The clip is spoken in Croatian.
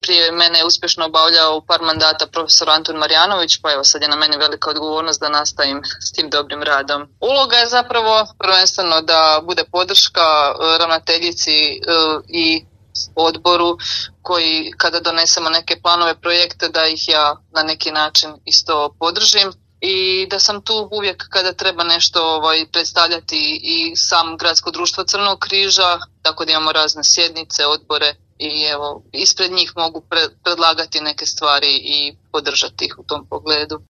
prije mene je uspješno obavljao u par mandata profesor Antun Marjanović, pa evo sad je na meni velika odgovornost da nastavim s tim dobrim radom. Uloga je zapravo prvenstveno da bude podrška ravnateljici i odboru koji kada donesemo neke planove, projekte, da ih ja na neki način isto podržim i da sam tu uvijek kada treba nešto predstavljati i sam Gradsko društvo Crvenog križa, tako da imamo razne sjednice, odbore i evo ispred njih mogu predlagati neke stvari i podržati ih u tom pogledu.